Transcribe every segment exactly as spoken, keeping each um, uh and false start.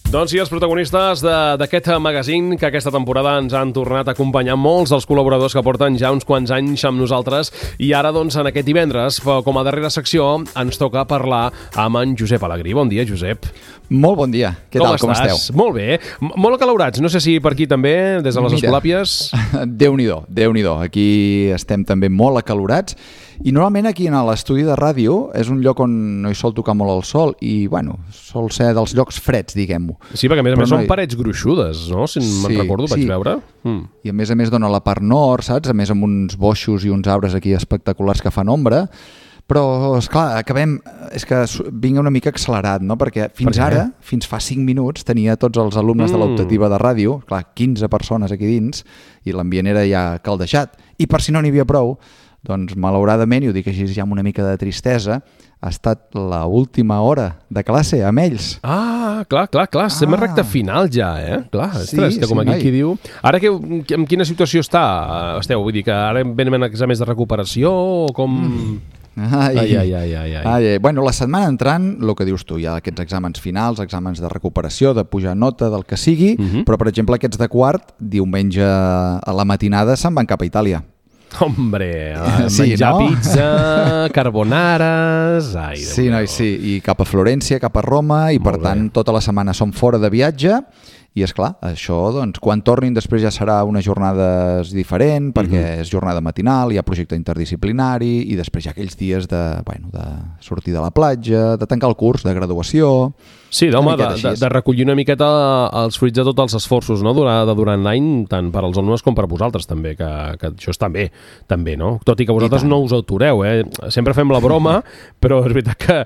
Doncs sí, els protagonistes d'aquest magazín que aquesta temporada ens han tornat a acompanyar molts dels col·laboradors que porten ja uns quants anys amb nosaltres i ara, doncs, en aquest divendres, com a darrera secció, ens toca parlar amb en Josep Alegrí. Bon dia, Josep. Molt bon dia. Què com tal, estàs? com esteu? Molt bé. M molt acalorats. No sé si per aquí també, des de les Mira, Escolàpies... Déu-n'hi-do, Déu-n'hi-do. Aquí estem també molt acalorats i normalment aquí a l'estudi de ràdio és un lloc on no hi sol tocar molt el sol i, bueno, sol ser dels llocs freds, diguem-ho. Sí, perquè a més a Però més no són hi... parets gruixudes, no? Si sí, me'n recordo, vaig sí. veure. Mm. I a més a més dona la part nord, saps? A més amb uns boixos i uns arbres aquí espectaculars que fan ombra. Però, esclar, acabem... És que vinc una mica accelerat, no? Perquè fins per ara, fins fa cinc minuts, tenia tots els alumnes mm. de l'optativa de ràdio, clar, quinze persones aquí dins, i l'ambient era ja caldejat. I per si no n'hi havia prou, doncs, malauradament, i ho dic així ja amb una mica de tristesa, ha estat l'última hora de classe amb ells. Ah, clar, clar, clar. Estem a Ah. recta final ja, eh? Clar, Sí, ostres, que com sí, aquí noi. qui diu... Ara que, en quina situació està, esteu? Vull dir que ara venen exàmens de recuperació o com... Mm. Ai, ai, ai, ai, ai. ai, ai. Bueno, la setmana entrant, el que dius tu, hi ha aquests exàmens finals, exàmens de recuperació, de pujar nota, del que sigui, Mhm. però, per exemple, aquests de quart, diumenge a la matinada se'n van cap a Itàlia. Hombre, a Sí, menjar no? pizza, carbonares... Ai, Déu Sí, meu. noi, sí, i cap a Florència, cap a Roma, i Molt per bé. tant tota la setmana som fora de viatge, i és clar, això, doncs, quan tornin després ja serà una jornada diferent, perquè Mhm. és jornada matinal, hi ha projecte interdisciplinari, i després hi ha aquells dies de, bueno, de sortir de la platja, de tancar el curs, de graduació... Sí, d'home, Una de, miqueta de, així. de recollir una miqueta els fruits de tots els esforços, no?, durant, de durant l'any, tant per als alumnes com per vosaltres, també, que, que això està bé, també, no? Tot i que vosaltres tant. no us autoreu, eh? Sempre fem la broma, però és veritat que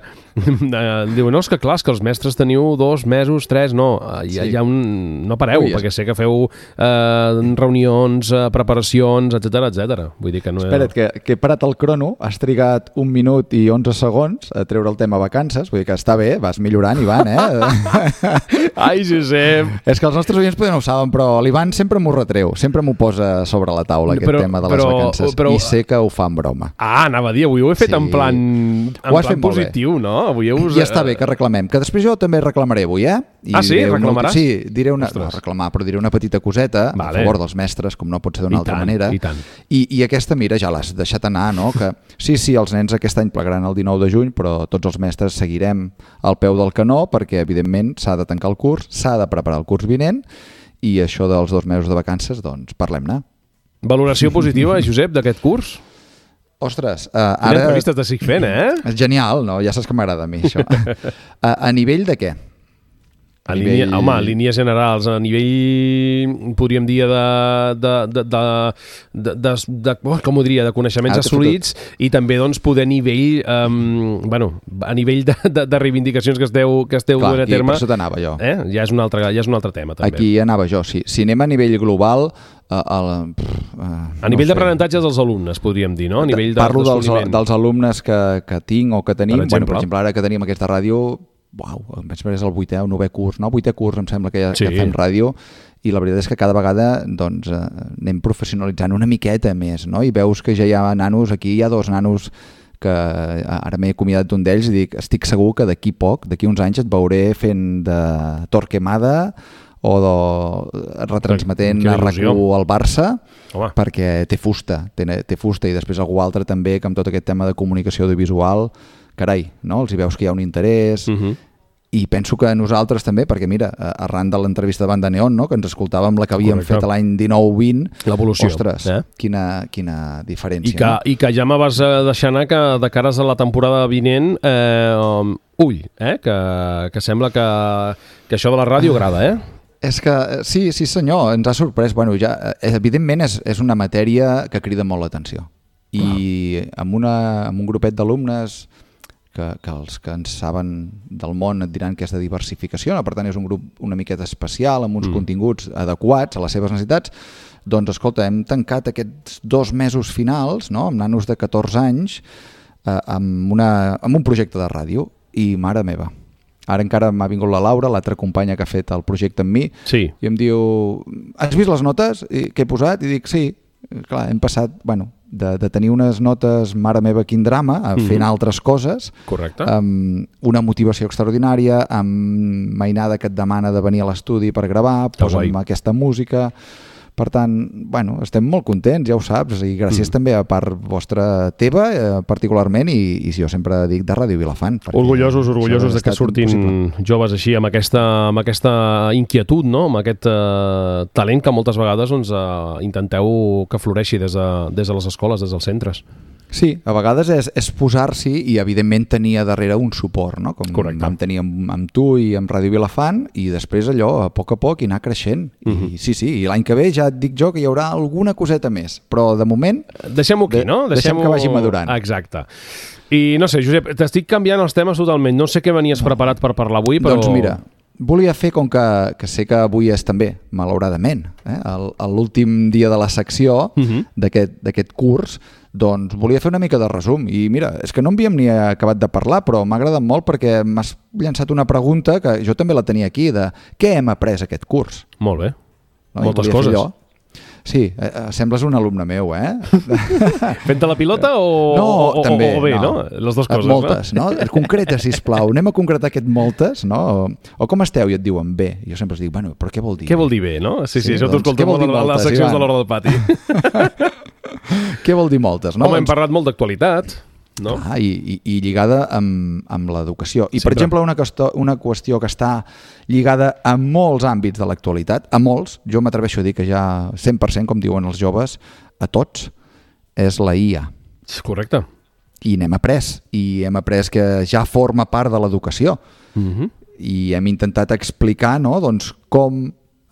eh, diu, no, és que clar, és que els mestres teniu dos mesos, tres, no, hi ha, Sí. hi ha un... no pareu, Ui, és- perquè sé que feu eh, reunions, eh, preparacions, etcètera, etcètera. Vull dir que no... Espera't, que, que he parat el crono, has trigat un minut i onze segons a treure el tema vacances, vull dir que està bé, vas millorant, Ivan, eh? Ai, Josep! És que els nostres oients potser no ho saben, però l'Ivan sempre m'ho retreu, sempre m'ho posa sobre la taula, aquest Però- tema de però- les vacances, però- i sé que ho fa en broma. Ah, anava a dir, avui ho he fet Sí. en plan, en Ho has plan fet molt bé. positiu, no? Avui us... I està bé que reclamem, que després jo també reclamaré avui, eh? I Ah, sí? diré una Reclamaràs? ulti- Sí, diré una... Ostres. No, reclamar, però diré una petita coseta Vale. a favor dels mestres, com no pot ser d'una I altra tant, manera. i tant. I, I aquesta, mira, ja l'has deixat anar, no? Que sí, sí, els nens aquest any plegaran el dinou de juny, però tots els mestres seguirem al peu del canó perquè, evidentment, s'ha de tancar el curs, s'ha de preparar el curs vinent i això dels dos mesos de vacances, doncs, parlem-ne. Valoració positiva, Josep, d'aquest curs? Ostres, uh, Quines ara... entrevistes t'estic fent, eh? És genial, no? Ja saps que m'agrada a mi, això. a, a nivell de què? A A línia, nivell- home, a línies generals, a nivell, podríem dir, de, de, de, de, de, de, de oh, com ho diria, de coneixements Ara t'he assolits i també, doncs, poder a nivell, um, bueno, a nivell de, de, de reivindicacions que esteu, que esteu Clar, duent a i terme, per això t'anava jo. eh? ja, és un altre, ja és un altre tema, també. Aquí anava jo, sí. Si anem a nivell global... Uh, el, pff, uh, A nivell d'aprenentatge dels alumnes, podríem dir, no? A nivell de, Parlo dels, d'assoliment. dels alumnes que, que tinc o que tenim. Per Per exemple, exemple. bueno, per exemple ara que tenim aquesta ràdio, uau, em penso que és el vuitè o novè curs, no? Vuitè curs em sembla que, ja, Sí. que fem ràdio, i la veritat és que cada vegada doncs, eh, anem professionalitzant una miqueta més, no? I veus que ja hi ha nanos, aquí hi ha dos nanos que ara m'he acomiadat d'un d'ells i dic, estic segur que d'aquí poc, d'aquí uns anys et veuré fent de Torquemada o de, retransmetent Quina a RAC il·lusió. u al Barça, Home. perquè té fusta, té, té fusta, i després algú altre també que amb tot aquest tema de comunicació audiovisual, carai, no? Els hi veus que hi ha un interès, Uh -huh. i penso que nosaltres també, perquè mira, arran de l'entrevista de Banda Neon, no? Que ens escoltàvem la que havíem Correcte. fet l'any dinou vint, L'evolució. ostres, Eh? quina, quina diferència. I que, no? I que ja me vas eh, deixar anar que de cares a la temporada vinent, eh, um, ull, eh? que, que sembla que, que això de la ràdio agrada, eh? És que, sí, sí senyor, ens ha sorprès. Bueno, ja, evidentment és, és una matèria que crida molt l'atenció. I amb, una, amb un grupet d'alumnes que, que els que ens saben del món et diran que és de diversificació, no? Per tant és un grup una miqueta especial, amb uns mm. continguts adequats a les seves necessitats, doncs escolta, hem tancat aquests dos mesos finals, no? Amb nanos de catorze anys, eh, amb, una, amb un projecte de ràdio, i mare meva, ara encara m'ha vingut la Laura, l'altra companya que ha fet el projecte amb mi, Sí. i em diu, has vist les notes I, que he posat? I dic, sí. Clar, hem passat, bueno, de, de tenir unes notes mare meva quin drama, fent mm-hmm. altres coses. Correcte. Amb una motivació extraordinària, amb mainada que et demana de venir a l'estudi per gravar, posa'm aquesta música. Per tant, bueno, estem molt contents, ja ho saps, i gràcies mm. també a part vostra teva, eh, particularment, i, i jo sempre dic de Ràdio Vilafant. Orgullosos, orgullosos de que surtin impossible. Joves així, amb aquesta, amb aquesta inquietud, no? Amb aquest eh, talent que moltes vegades doncs, eh, intenteu que floreixi des de, des de les escoles, des dels centres. Sí, a vegades és, és posar-s'hi i evidentment tenir a darrere un suport, no? Com Correcte. Vam tenir amb, amb tu i amb Ràdio Vilafant, i després allò, a poc a poc, i anar creixent. Uh-huh. I sí, sí, i l'any que ve ja et dic jo que hi haurà alguna coseta més, però de moment... Deixem-ho aquí, no? Deixem, deixem que vagi madurant. Exacte. I no sé, Josep, t'estic canviant els temes totalment. No sé què venies no. preparat per parlar avui, però... Doncs mira, volia fer, com que, que sé que avui és també, malauradament, eh, l'últim dia de la secció uh-huh. d'aquest curs, doncs volia fer una mica de resum. I mira, és que no havíem ni acabat de parlar, però m'ha agradat molt perquè m'has llançat una pregunta que jo també la tenia aquí, de què hem après aquest curs? Molt bé, no? Moltes coses. Sí, eh, sembles un alumne meu, eh? Fent-te la pilota o, no, o, també, o bé, no? no? Les dues coses, moltes, no? no? Concreta, sisplau. Anem a concretar aquest moltes, no? O, o com esteu? I et diuen bé. Jo sempre els dic, bueno, però què vol dir? Què vol dir bé, no? Sí, sí, sí això doncs, t'ho escolto molt a les seccions Ivan. De l'hora del pati. Què vol dir moltes, no? Home, hem parlat molt d'actualitat, no? Ah, i, i, i lligada amb, amb l'educació. I, Sempre. per exemple, una qüestió, una qüestió que està lligada a molts àmbits de l'actualitat, a molts, jo m'atreveixo a dir que ja cent per cent, com diuen els joves, a tots, és la I A. Correcte. I n'hem après, i hem après que ja forma part de l'educació. Mm-hmm. I hem intentat explicar, no?, doncs, com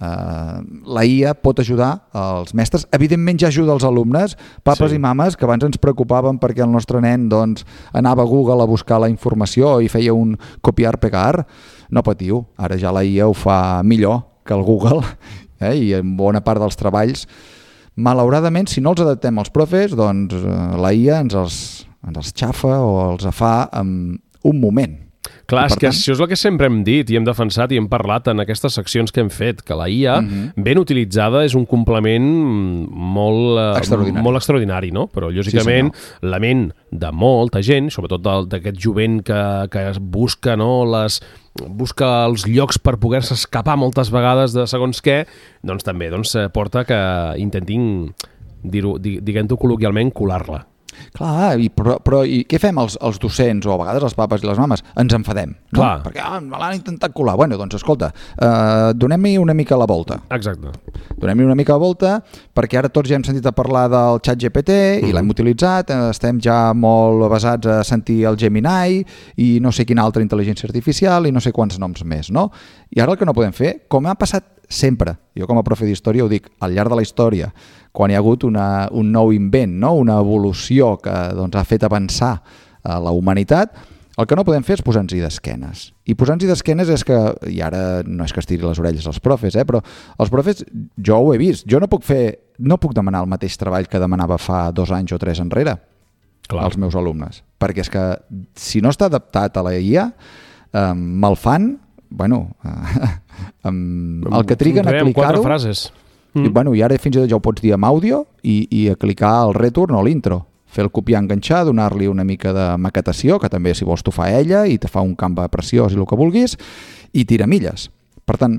Uh, la I A pot ajudar els mestres. Evidentment ja ajuda els alumnes, papes sí. i mames, que abans ens preocupaven perquè el nostre nen doncs, anava a Google a buscar la informació i feia un copiar-pegar. No patiu, ara ja la I A ho fa millor que el Google, eh? I en bona part dels treballs, malauradament, si no els adaptem als profes, doncs la I A ens els, ens els xafa o els fa en un moment. Clar, és que tant... això és el que sempre hem dit i hem defensat i hem parlat en aquestes seccions que hem fet, que la I A, uh-huh. ben utilitzada, és un complement molt, extraordinari. molt extraordinari, no? Però, lògicament, sí, la ment de molta gent, sobretot d'aquest jovent que, que busca, no, les... busca els llocs per poder-se escapar moltes vegades de segons què, doncs també doncs, porta que intentin, dir-ho, diguem-ho col·loquialment, colar-la. Clar, i, però, però i què fem els, els docents o a vegades els papes i les mames? Ens enfadem, no? Clar. Perquè ah, me l'han intentat colar. Bueno, doncs escolta, eh, donem-hi una mica la volta. Exacte. Donem-hi una mica la volta perquè ara tots ja hem sentit a parlar del xat G P T i mm. l'hem utilitzat, estem ja molt basats a sentir el Gemini i no sé quina altra intel·ligència artificial i no sé quants noms més, no? I ara el que no podem fer, com ha passat sempre, jo com a profe d'història ho dic, al llarg de la història, quan hi ha hagut una, un nou invent, no? Una evolució que doncs, ha fet avançar a la humanitat, el que no podem fer és posar-nos-hi d'esquenes. I posar-nos-hi d'esquenes és que, i ara no és que estiri les orelles als profes, eh? Però els profes, jo ho he vist, jo no puc fer, no puc demanar el mateix treball que demanava fa dos anys o tres enrere. Clar. Als meus alumnes. Perquè és que si no està adaptat a la I A, eh, me'l fan, bueno, eh, el que triguen a clicar-ho... frases. Mm. I, bueno, I ara fins i tot ja ho pots dir amb àudio i, i a clicar el return o l'intro. Fer el copiar, enganxar, donar-li una mica de maquetació, que també si vols t'ho fa ella i te fa un camp preciós i el que vulguis, i tira milles. Per tant,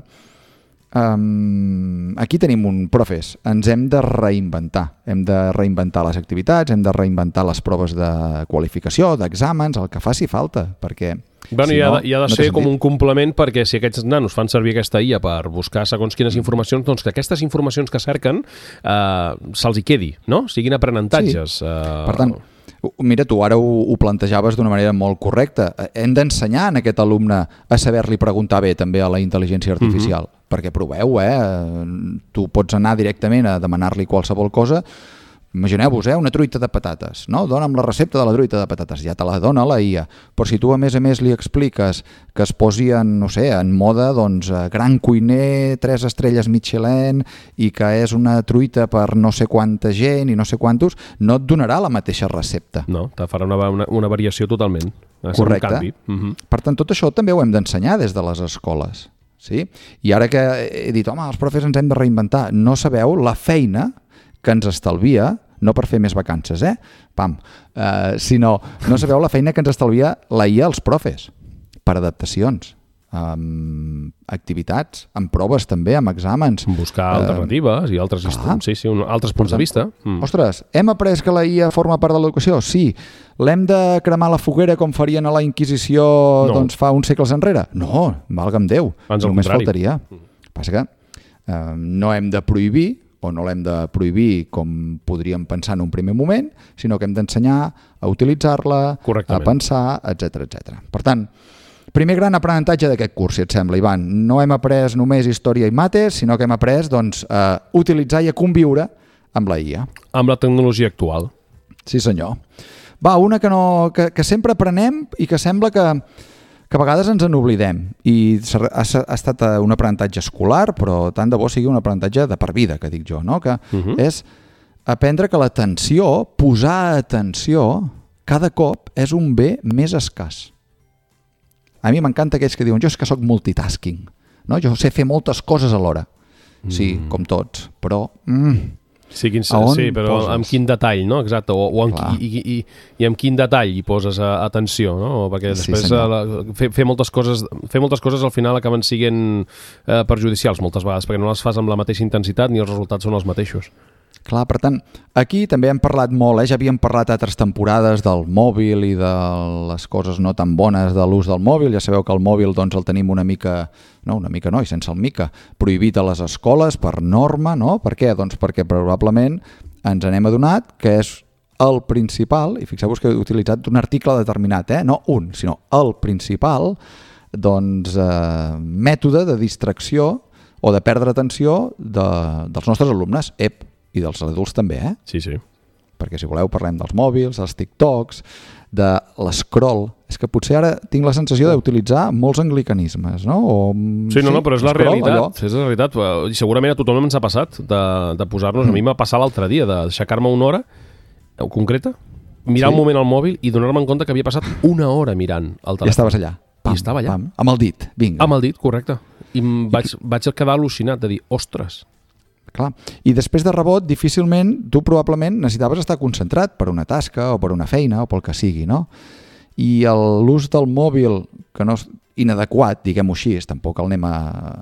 um, aquí tenim un profes. Ens hem de reinventar. Hem de reinventar les activitats, hem de reinventar les proves de qualificació, d'exàmens, el que faci falta, perquè... Bueno, si i ha, no, i ha de no ser com un complement perquè si aquests nanos fan servir aquesta I A per buscar segons quines informacions, doncs que aquestes informacions que cerquen eh, se'ls hi quedi, no? Siguin aprenentatges. Sí. Uh... Per tant, mira, tu ara ho, ho plantejaves d'una manera molt correcta. Hem d'ensenyar en aquest alumne a saber-li preguntar bé també a la intel·ligència artificial, uh-huh. perquè proveu, eh? Tu pots anar directament a demanar-li qualsevol cosa. Imagineu-vos, eh, una truita de patates, no? Dóna'm la recepta de la truita de patates, ja te la dona la I A. Però si tu a més a més li expliques que es posi en, no sé, en moda, doncs, gran cuiner, tres estrelles Michelin i que és una truita per no sé quanta gent i no sé quantos, no et donarà la mateixa recepta. No, te farà una, una, una variació totalment. Correcte. Un canvi. Uh-huh. Per tant, tot això també ho hem d'ensenyar des de les escoles. Sí? I ara que he dit, home, els profes ens hem de reinventar, no sabeu la feina que ens estalvia no per fer més vacances, eh? Pam. Uh, sinó, no sabeu la feina que ens estalvia la I A als profes, per adaptacions, amb activitats, amb proves també, amb exàmens. Buscar uh, alternatives i altres, clar, sí, sí, un, altres punts de vista. Mm. Ostres, hem après que la I A forma part de l'educació? Sí. L'hem de cremar a la foguera com farien a la Inquisició no. doncs, fa uns segles enrere? No, valga'm Déu, Ans només contrari. faltaria. Mm. Passa que eh, no hem de prohibir, o no l'hem de prohibir com podríem pensar en un primer moment, sinó que hem d'ensenyar a utilitzar-la, a pensar, etcètera, etcètera. Per tant, primer gran aprenentatge d'aquest curs, si et sembla, Ivan. No hem après només història i mates, sinó que hem après doncs, a utilitzar i a conviure amb la I A. Amb la tecnologia actual. Sí, senyor. Va, una que, no, que, que sempre aprenem i que sembla que, que a vegades ens en oblidem. I ha, ha estat un aprenentatge escolar, però tant de bo sigui un aprenentatge de per vida, que dic jo, no? Que uh-huh. és aprendre que l'atenció, posar atenció, cada cop és un bé més escàs. A mi m'encanta aquells que diuen jo és que sóc multitasking, no? Jo sé fer moltes coses alhora. Sí, mm. com tots, però... Mm, sí, quin, sí, però poses? Amb quin detall, no? Exacte, o, o amb qui, i, i, i amb quin detall hi poses a, atenció, no? Perquè després sí, la, fer, fer, moltes coses, fer moltes coses al final acaben sent eh, perjudicials moltes vegades, perquè no les fas amb la mateixa intensitat ni els resultats són els mateixos. Clar, per tant, aquí també hem parlat molt, eh? Ja havíem parlat altres temporades del mòbil i de les coses no tan bones de l'ús del mòbil. Ja sabeu que el mòbil doncs, el tenim una mica, no, una mica no, i sense el mica, prohibit a les escoles per norma, no? Per què? Doncs perquè probablement ens n'hem adonat que és el principal, i fixeu-vos que he utilitzat un article determinat, eh? No un, sinó el principal, doncs, eh, mètode de distracció o de perdre atenció de, dels nostres alumnes. Ep, i dels adults també, eh? Sí, sí. Perquè si voleu parlem dels mòbils, dels TikToks, de l'escroll. És que potser ara tinc la sensació d'utilitzar molts anglicanismes, no? O, sí, no, sí, no, però és la realitat. Allò. És la realitat. I segurament a tothom ens ha passat de, de posar-nos... Mm. A mi m'ha passat l'altre dia d'aixecar-me una hora concreta, mirar sí. un moment al mòbil i donar-me en compte que havia passat una hora mirant el telèfon. I estaves allà. Pam, I estava allà. Pam. Amb el dit, vinga. Amb el dit, correcte. I em vaig, vaig quedar al·lucinat de dir, ostres... Clar. I després de rebot, difícilment, tu probablement necessitaves estar concentrat per una tasca o per una feina o pel que sigui, no? I l'ús del mòbil, que no és inadequat, diguem-ho així, tampoc el anem a,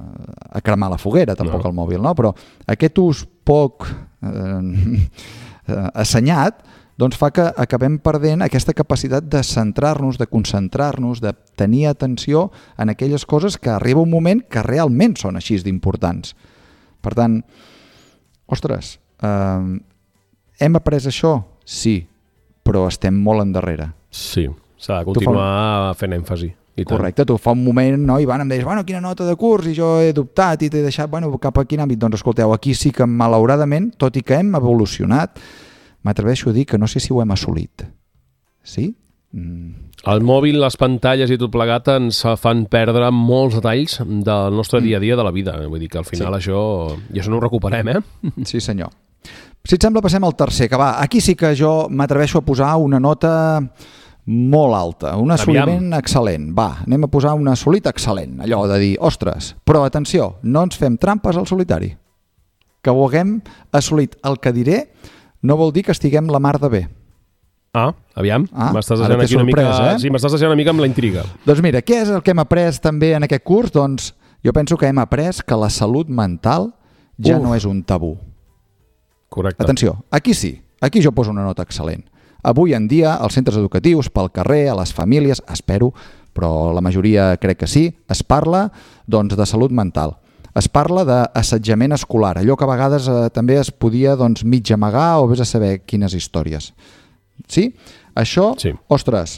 a cremar la foguera, tampoc no. El mòbil, no? Però aquest ús poc eh, assenyat doncs fa que acabem perdent aquesta capacitat de centrar-nos, de concentrar-nos, de tenir atenció en aquelles coses que arriba un moment que realment són així d'importants. Per tant, ostres, eh, hem après això? Sí, però estem molt endarrere. Sí, s'ha de continuar fa... fent èmfasi. I correcte, tu fa un moment, no, Ivan, em deies, bueno, quina nota de curs, i jo he dubtat i t'he deixat, bueno, cap a quin àmbit? Doncs escolteu, aquí sí que malauradament, tot i que hem evolucionat, m'atreveixo a dir que no sé si ho hem assolit. Sí? Mm. El mòbil, les pantalles i tot plegat ens fan perdre molts detalls del nostre dia a dia de la vida. Vull dir que al final sí. això, i això no ho recuperem, eh? Sí, senyor. Si et sembla, passem al tercer, que va, aquí sí que jo m'atreveixo a posar una nota molt alta, un assoliment Aviam. excel·lent. Va, anem a posar un assolit excel·lent, allò de dir, ostres, però atenció, no ens fem trampes al solitari. Que ho haguem assolit el que diré no vol dir que estiguem la mar de bé. Ah, aviam, ah, m'estàs deixant aquí una mica... Eh? Sí, m'estàs deixant una mica amb la intriga. Doncs mira, què és el que hem après també en aquest curs? Doncs jo penso que hem après que la salut mental ja Uf. no és un tabú. Correcte. Atenció, aquí sí, aquí jo poso una nota excel·lent. Avui en dia, als centres educatius, pel carrer, a les famílies, espero, però la majoria crec que sí, es parla doncs, de salut mental. Es parla d'assetjament escolar, allò que a vegades eh, també es podia doncs, mig amagar o vés a saber quines històries. Sí? Això, sí. ostres,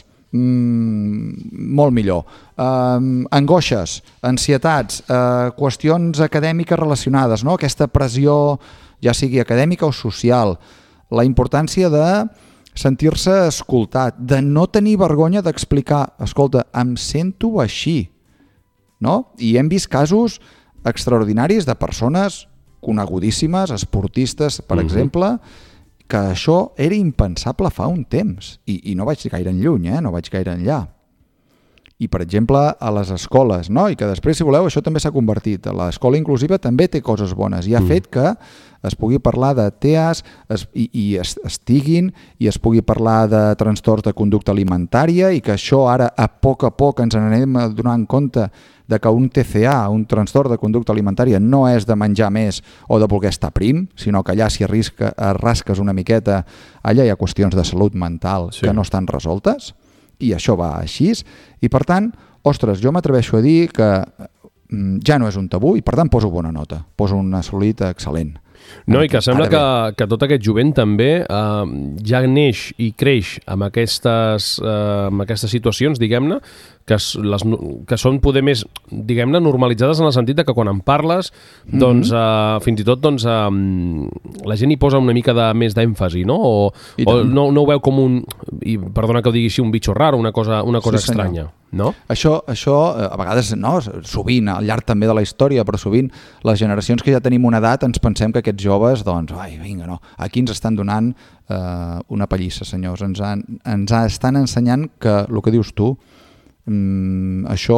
mm, molt millor. Um, angoixes, ansietats, uh, qüestions acadèmiques relacionades, no? Aquesta pressió, ja sigui acadèmica o social, la importància de sentir-se escoltat, de no tenir vergonya d'explicar, escolta, em sento així, no? I hem vist casos extraordinaris de persones conegudíssimes, esportistes, per uh-huh. exemple, que això era impensable fa un temps. I, i no vaig gaire enlluny, eh? no vaig gaire enllà. i, per exemple, a les escoles, no? I que després, si voleu, això també s'ha convertit. L'escola inclusiva també té coses bones i ha mm. fet que es pugui parlar de T E A S es, i, i es, estiguin i es pugui parlar de trastorns de conducta alimentària i que això ara, a poc a poc, ens n'anem donant compte de que un T C A, un trastorn de conducta alimentària, no és de menjar més o de voler estar prim, sinó que allà si arrisca, rasques una miqueta, allà hi ha qüestions de salut mental sí. que no estan resoltes. I això va així, i per tant, ostres, jo m'atreveixo a dir que ja no és un tabú i per tant poso bona nota, poso un assolit excel·lent. No, i que sembla que, que tot aquest jovent també eh, ja neix i creix amb aquestes, eh, amb aquestes situacions, diguem-ne, que, les, que són poder més, diguem-ne, normalitzades en el sentit de que quan en parles, mm-hmm. doncs, eh, fins i tot doncs, eh, la gent hi posa una mica de, més d'èmfasi, no? O, o no, no ho veu com un, i perdona que ho digui així, un bitxo raro, una cosa, una cosa sí, estranya. No? Això, això, a vegades, no, sovint, al llarg també de la història, però sovint les generacions que ja tenim una edat ens pensem que aquests joves, doncs, ai, vinga, no, aquí ens estan donant eh, una pallissa, senyors, ens, han, ens estan ensenyant que el que dius tu, mm, això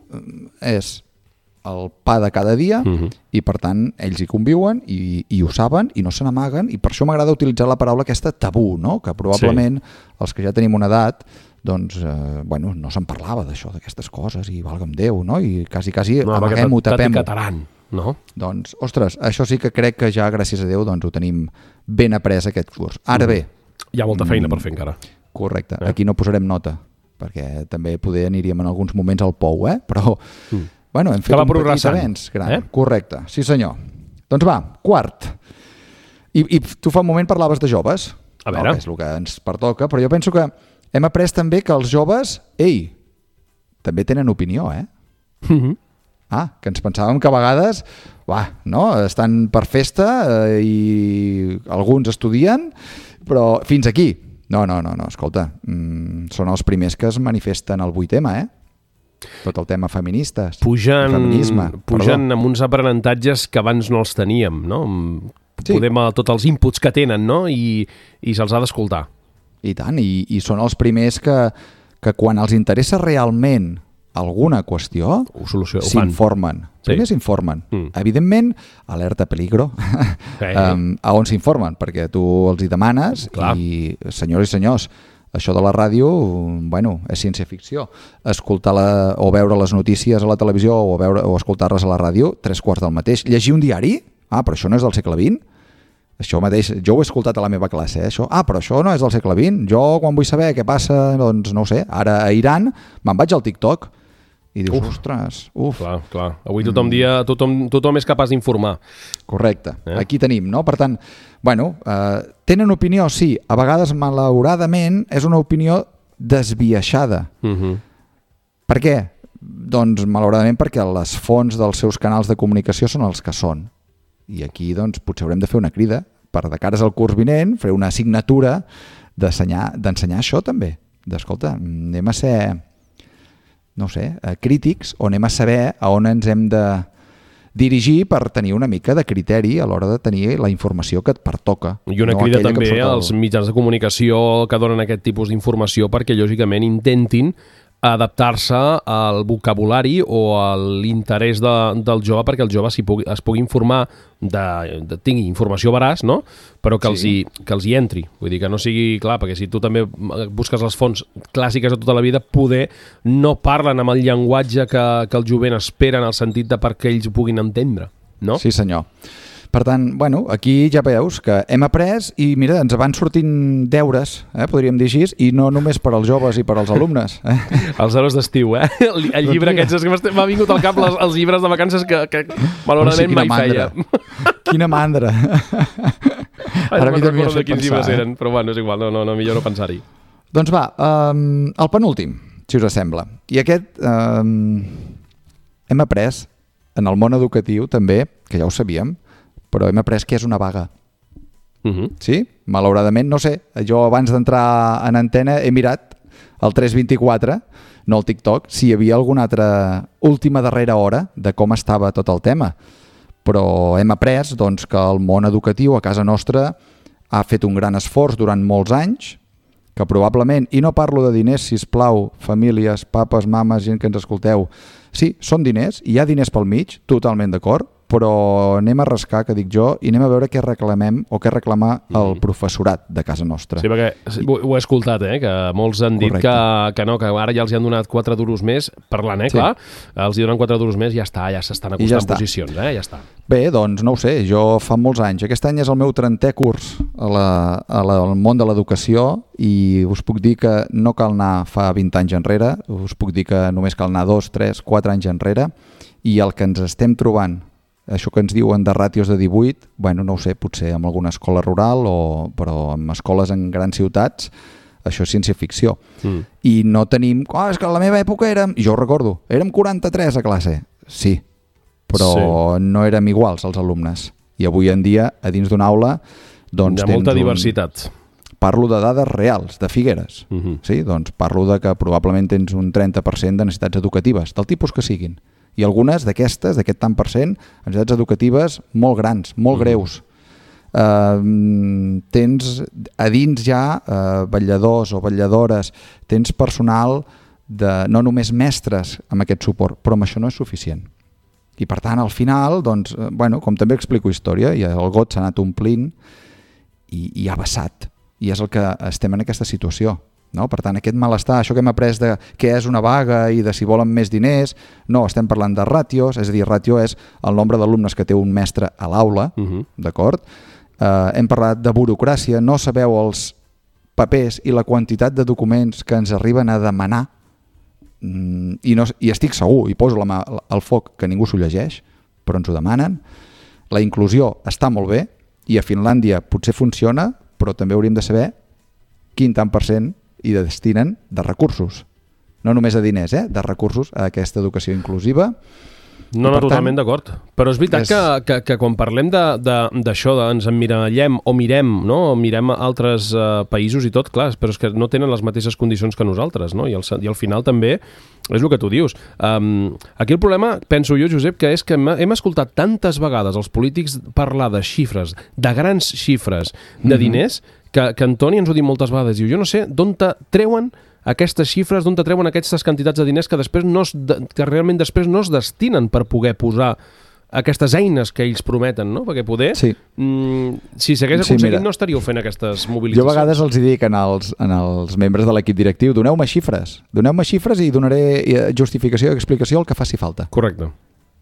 és el pa de cada dia uh-huh. i per tant ells hi conviuen i, i ho saben i no se n'amaguen i per això m'agrada utilitzar la paraula aquesta tabú, no? Que probablement sí. els que ja tenim una edat doncs, eh, bueno, no se'n parlava d'això, d'aquestes coses, i valga'm Déu, no? I quasi, quasi no, amaguem-ho, tapem-ho. No? Doncs, ostres, això sí que crec que ja, gràcies a Déu, doncs ho tenim ben après aquest curs. Ara bé... Hi ha molta feina mm, per fer encara. Correcte. Eh? Aquí no posarem nota, perquè també poder aniríem en alguns moments al pou, eh? Però, mm. bueno, hem fet un petit avenç gran. Eh? Correcte, sí senyor. Doncs va, quart. I, i tu fa un moment parlaves de joves. A veure. No, és el que ens pertoca, però jo penso que hem après també que els joves, ei, també tenen opinió, eh? Mm-hmm. Ah, que ens pensàvem que a vegades, uah, no, estan per festa eh, i alguns estudien, però fins aquí. No, no, no, no escolta, mm, són els primers que es manifesten al vuit ema, eh? Tot el tema feministes, pugen, feminisme. Pugen amb uns aprenentatges que abans no els teníem, no? Sí. Podem, tots els inputs que tenen, no? I, i se'ls ha d'escoltar. I tant, i, i són els primers que, que quan els interessa realment alguna qüestió, s'informen. Sí. Primer s'informen. Mm. Evidentment, alerta peligro, okay. um, a on s'informen, perquè tu els hi demanes Clar. I, senyors i senyors, això de la ràdio, bueno, és ciència-ficció. Escoltar la, o veure les notícies a la televisió o, veure, o escoltar-les a la ràdio, tres quarts del mateix. Llegir un diari? Ah, però això no és del segle vint? Això mateix, jo ho he escoltat a la meva classe, eh, això. Ah, però això no és del segle vint. Jo, quan vull saber què passa, doncs no ho sé, ara a Iran, me'n vaig al TikTok i dius, uf, ostres, uf. Clar, clar. Avui tothom, dia, tothom, tothom és capaç d'informar. Correcte. Eh? Aquí tenim, no? Per tant, bueno, eh, tenen opinió, sí. A vegades, malauradament, és una opinió desbiaixada. Uh-huh. Per què? Doncs, malauradament, perquè les fonts dels seus canals de comunicació són els que són. I aquí doncs, potser haurem de fer una crida per de cares al curs vinent, fer una assignatura d'ensenyar això també. D'escolta, anem a ser, no sé, crítics o anem a saber a on ens hem de dirigir per tenir una mica de criteri a l'hora de tenir la informació que et pertoca. I una no crida també als mitjans de comunicació que donen aquest tipus d'informació perquè lògicament intentin adaptar-se al vocabulari o a l'interès de, del jove perquè el jove s'hi pugui, es pugui informar, de, de, tingui informació veraç, no? Però que, sí. els hi, que els hi entri. Vull dir que no sigui clar, perquè si tu també busques les fonts clàssiques de tota la vida, poder no parlen amb el llenguatge que, que el jovent espera en el sentit de perquè ells ho puguin entendre, no? Sí, senyor. Per tant, bueno, aquí ja veus que hem après i mira, ens van sortint deures, eh, podríem dir així, i no només per als joves i per als alumnes. Eh? Els deures d'estiu, eh? El, el llibre aquests, és que m'ha vingut al cap les, els llibres de vacances que, que malauradament mai mandra. feia. Quina mandra. Ara no me'n recordo de quins pensar, llibres eh? eren, però bueno, és igual, no, no, no millor no pensar-hi. Doncs va, um, el penúltim, si us sembla. I aquest um, hem après en el món educatiu també, que ja ho sabíem, però hem après que és una vaga. Uh-huh. Sí? Malauradament, no sé, jo abans d'entrar en antena he mirat el tres vint-i-quatre, no el TikTok, si hi havia alguna altra última darrera hora de com estava tot el tema. Però hem après doncs, que el món educatiu a casa nostra ha fet un gran esforç durant molts anys que probablement, i no parlo de diners, sisplau, famílies, papes, mames, gent que ens escolteu, sí, són diners, i hi ha diners pel mig, totalment d'acord, però anem a rascar, que dic jo, i anem a veure què reclamem o què reclama el professorat de casa nostra. Sí, perquè ho, ho he escoltat, eh? Que molts han dit que, que no, que ara ja els hi han donat quatre duros més, parlant, eh, sí. clar, els hi donen quatre duros més i ja està, ja s'estan acostant ja posicions, eh, ja està. Bé, doncs no ho sé, jo fa molts anys, aquest any és el meu trentè curs a la, a la, al món de l'educació i us puc dir que no cal anar fa vint anys enrere, us puc dir que només cal anar dos, tres, quatre anys enrere, i el que ens estem trobant, això que ens diuen de ràtios de divuit, bueno, no ho sé, potser en alguna escola rural, o, però en escoles en grans ciutats, això és ciència-ficció. Mm. I no tenim... Oh, és que a la meva època érem... Jo ho recordo, érem quaranta-tres a classe. Sí, però sí. no érem iguals els alumnes. I avui en dia, a dins d'una aula, doncs... Hi ha molta diversitat. Un... Parlo de dades reals, de Figueres. Mm-hmm. Sí, doncs parlo de que probablement tens un trenta per cent de necessitats educatives, del tipus que siguin. I algunes d'aquestes, d'aquest tant per cent, necessitats educatives molt grans, molt mm. greus. Uh, tens a dins ja uh, vetlladors o vetlladores, tens personal, de, no només mestres amb aquest suport, però amb això no és suficient. I per tant, al final, doncs, uh, bueno, com també explico història, i el got s'ha anat omplint i, i ha vessat. I és el que estem en aquesta situació. No? Per tant, aquest malestar, això que hem après de què és una vaga i de si volen més diners, no, estem parlant de ràtios, és a dir, ràtio és el nombre d'alumnes que té un mestre a l'aula, uh-huh. d'acord? Eh, hem parlat de burocràcia, no sabeu els papers i la quantitat de documents que ens arriben a demanar, mm, i, no, i estic segur, i poso la mà al foc que ningú s'ho llegeix, però ens ho demanen. La inclusió està molt bé, i a Finlàndia potser funciona, però també hauríem de saber quin tant per cent i destinen de recursos. No només de diners, eh? de recursos a aquesta educació inclusiva. No, no, totalment d'acord. Però és veritat és... que, que, que quan parlem d'això, de, de, ens emmirallem o mirem, no? o mirem altres uh, països i tot, clar, però és que no tenen les mateixes condicions que nosaltres, no? I, al, i al final també és el que tu dius. Um, aquí el problema, penso jo, Josep, que és que hem, hem escoltat tantes vegades els polítics parlar de xifres, de grans xifres, de mm-hmm. diners, que, que Antoni ens ho diu moltes vegades, diu, jo no sé d'on te treuen aquestes xifres, d'on te treuen aquestes quantitats de diners que després no es, que realment després no es destinen per poder posar aquestes eines que ells prometen, no? Perquè poder, sí. mm, si s'hagués aconseguit, sí, no estaríeu fent aquestes mobilitzacions. Jo a vegades els dic en els, en els membres de l'equip directiu, doneu-me xifres, doneu-me xifres i donaré justificació i explicació el que faci falta. Correcte.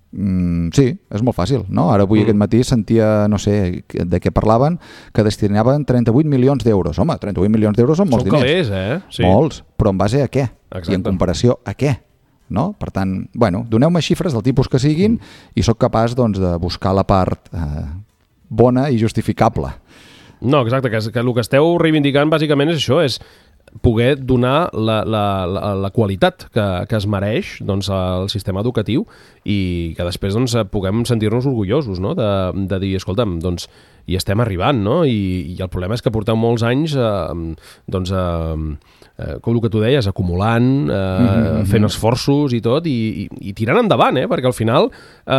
Mm, sí, és molt fàcil, no? Ara avui mm. aquest matí sentia, no sé de què parlaven, que destinaven trenta-vuit milions d'euros. Home, trenta-vuit milions d'euros són molts són diners. Calés, eh? Sí. Molts, però en base a què? Exacte. I en comparació a què? No? Per tant, bueno, doneu-me xifres del tipus que siguin mm. i sóc capaç doncs, de buscar la part eh, bona i justificable. No, exacte, que, que el que esteu reivindicant bàsicament és això, és poder donar la, la, la, la qualitat que, que es mereix doncs, al sistema educatiu i que després doncs, puguem sentir-nos orgullosos, no? de, de dir, escolta'm, doncs, hi estem arribant, no? I, i el problema és que porteu molts anys eh, doncs, eh, eh, com el que tu deies, acumulant, eh, mm-hmm. fent esforços i tot, i, i, i tirant endavant, eh? Perquè al final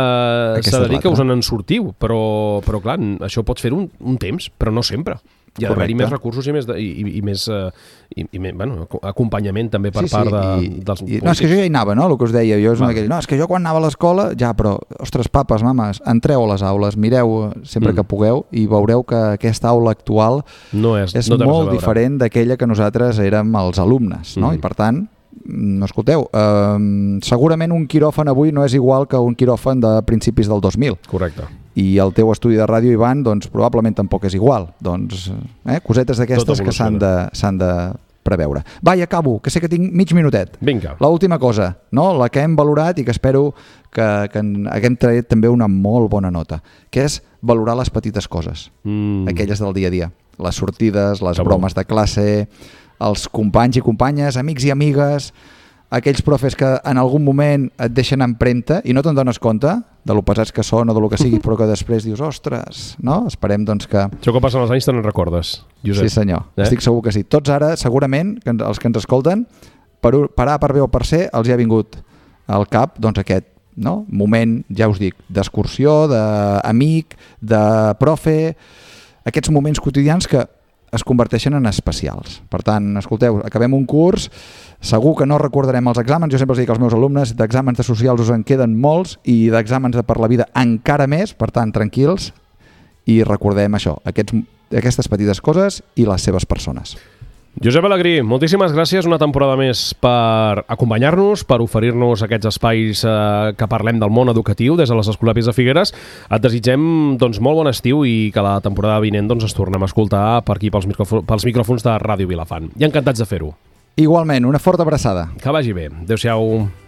eh, s'ha de dir que us en sortiu, però, però clar, això pots fer un, un temps, però no sempre. Hi ha d'haver-hi més recursos i més, de, i, i més uh, i, i, bueno, acompanyament també per sí, part de, sí, i, dels polítics. No, és que jo ja hi anava, no? El que us deia, jo és una aquella, no, és que jo quan anava a l'escola, ja, però, ostres, papes, mames, entreu a les aules, mireu sempre mm. que pugueu i veureu que aquesta aula actual no és, és no molt diferent d'aquella que nosaltres érem els alumnes, no? Mm. I per tant, no escolteu, eh, segurament un quiròfan avui no és igual que un quiròfan de principis del dos mil. Correcte. I el teu estudi de ràdio, Ivan, doncs probablement tampoc és igual. Doncs, eh, cosetes d'aquestes que s'han de, s'han de preveure. Va, i acabo, que sé que tinc mig minutet. Vinga. L'última cosa, no? La que hem valorat i que espero que, que haguem tret també una molt bona nota, que és valorar les petites coses, mm. aquelles del dia a dia. Les sortides, les que bromes bo. de classe, els companys i companyes, amics i amigues, aquells profes que en algun moment et deixen empremta i no te'n dones compte de lo pesats que són o de lo que sigui, però que després dius, ostres, no? Esperem doncs que... Això que passen els anys te'n recordes, Josep. Sí senyor, eh? Estic segur que sí. Tots ara, segurament, que els que ens escolten, per, per A, per B o per C, els hi ha vingut al cap doncs aquest no? moment, ja us dic, d'excursió, d'amic, de profe, aquests moments quotidians que es converteixen en especials. Per tant, escolteu, acabem un curs, segur que no recordarem els exàmens, jo sempre els dic als meus alumnes, d'exàmens de socials us en queden molts i d'exàmens de per la vida encara més, per tant, tranquils, i recordem això, aquests, aquestes petites coses i les seves persones. Josep Alegrí, moltíssimes gràcies una temporada més per acompanyar-nos, per oferir-nos aquests espais eh, que parlem del món educatiu des de les Escolapis de Figueres. Et desitgem doncs, molt bon estiu i que la temporada vinent doncs, ens tornem a escoltar per aquí pels, micròfons, pels micròfons de Ràdio Vilafant. I encantats de fer-ho. Igualment, una forta abraçada. Que vagi bé. Adéu-siau.